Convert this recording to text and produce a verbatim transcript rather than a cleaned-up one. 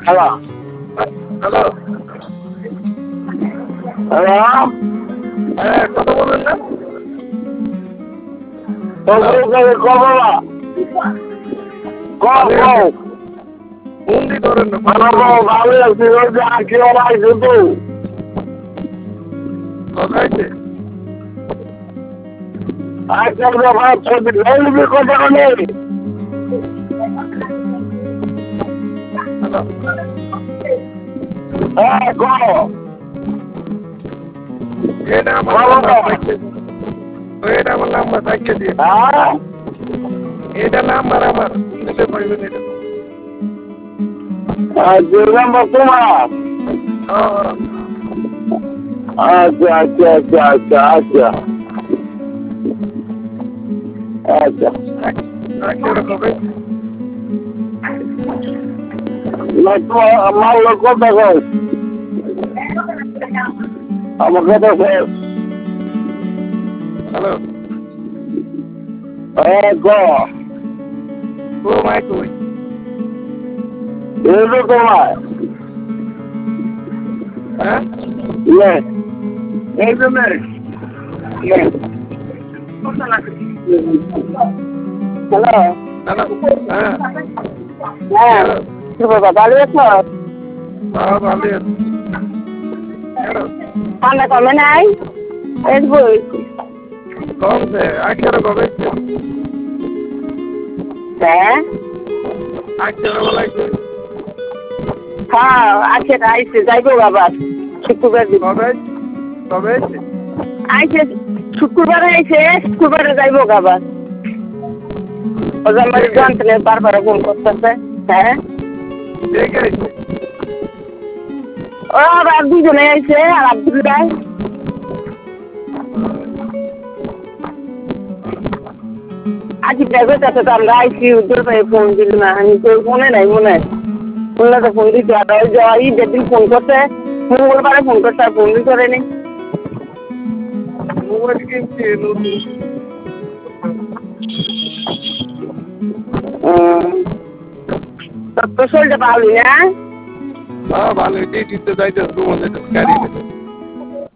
Hello hello hello হ্যাঁ কথা বলেন না কব না কম কম বন্দি ধরেন না ভালো আছি ওই যে আঁকি ওরা আইছে তো কথাইছে আচ্ছা ভাই ছবি নেই কথা নেই হ্যাঁ কম এটা আমার নাম্বার থাকছে এটা আমার নাম্বার থাকছে দিয়ে হ্যাঁ এটা নাম্বার আমার দিলে পাইবেন এটা দুই নম্বর তোমার আচ্ছা আচ্ছা আচ্ছা আচ্ছা আচ্ছা আচ্ছা আমার লোক কত আমাকে তো হ্যালো হ্যাঁ গো ও মাই কই এলো তোমার হ্যাঁ Yes. Yes, ma'am. Yes. Hello. Hello হ্যাঁ হ্যাঁ কি বাবা ভালো আছো হ্যাঁ ভালো হ্যালো ঠান্ডা কমে নাই এস বই কমছে আজকের কবে হ্যাঁ আজকের বলাইছে হ্যাঁ আজকে আইসে যাইবো বাবা শুক্রবার দিন কবে কবে আইসে শুক্রবারে আইসে শুক্রবারে যাইবো বাবা ওজন মারি জানতে বারবার ফোন করতেছে হ্যাঁ ঠিক আছে ও আর দুজনে আইসে আর আব্দুল্লাহ আজকে দেখো তো আমরা আইসি উদ্ধার পাই ফোন দিল না আমি তো ফোনে নাই মনে শুনলে তো ফোন দিতে আর ওই যে ঈদের দিন ফোন করছে মঙ্গলবারে ফোন করছে আর ফোন দিতে করেনি মোবাইল কিনছি তো শরীরটা ভালোই না হ্যাঁ ভালো ডিউটিতে যাইতে তোমাদের গাড়ি